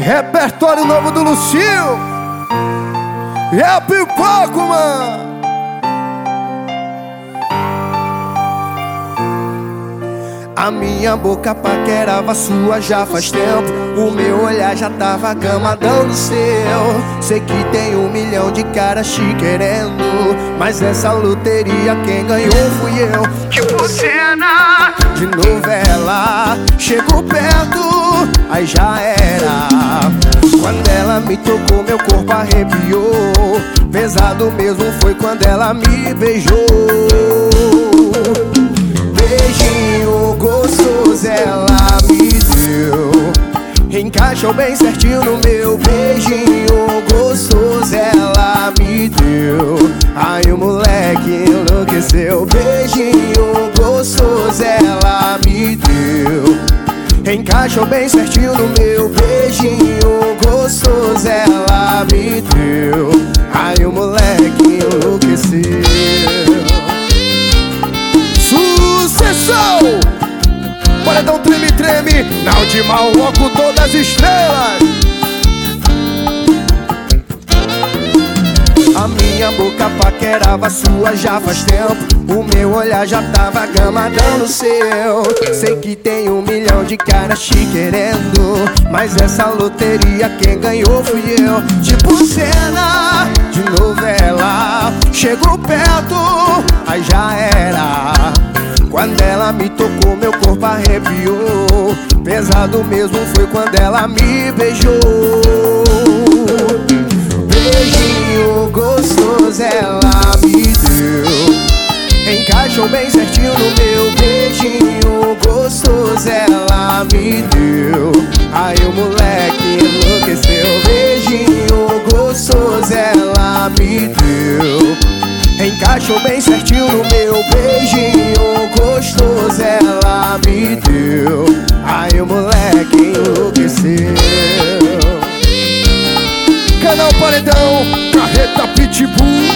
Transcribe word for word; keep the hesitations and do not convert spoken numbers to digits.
Repertório novo do Lucio. E é pipoco, mano. A minha boca paquerava sua já faz tempo. O meu olhar já tava gamadão no seu. Sei que tem um milhão de caras te querendo, mas essa loteria quem ganhou fui eu. Tipo cena de novela. Chegou perto, aí já era. Quando ela me tocou, meu corpo arrepiou. Pesado mesmo foi quando ela me beijou. Beijinho gostoso ela me deu. Encaixou bem certinho no meu. Beijinho gostoso ela me deu. Aí o moleque enlouqueceu. Beijinho gostoso ela me deu. Encaixou bem certinho no meu. Beijinho gostoso ela me deu. Aí o moleque enlouqueceu. Sucessão! Paredão treme, treme. Não de mal com todas as estrelas. A minha boca paquerava sua já faz tempo. O meu olhar já tava gamadão no seu. Sei que tem um milhão de caras te querendo, mas essa loteria quem ganhou fui eu. Tipo cena de novela. Chegou perto, aí já era. Quando ela me tocou, meu corpo arrepiou. Pesado mesmo foi quando ela me beijou. Beijinho gostoso ela me deu. Encaixou bem certinho no meu. Beijinho gostoso ela me deu. Aí o moleque enlouqueceu. Beijinho gostoso ela me deu. Encaixou bem certinho no meu. Beijinho gostoso ela me deu. Aí o moleque enlouqueceu. Canal Paredão, Carreta Pitbull.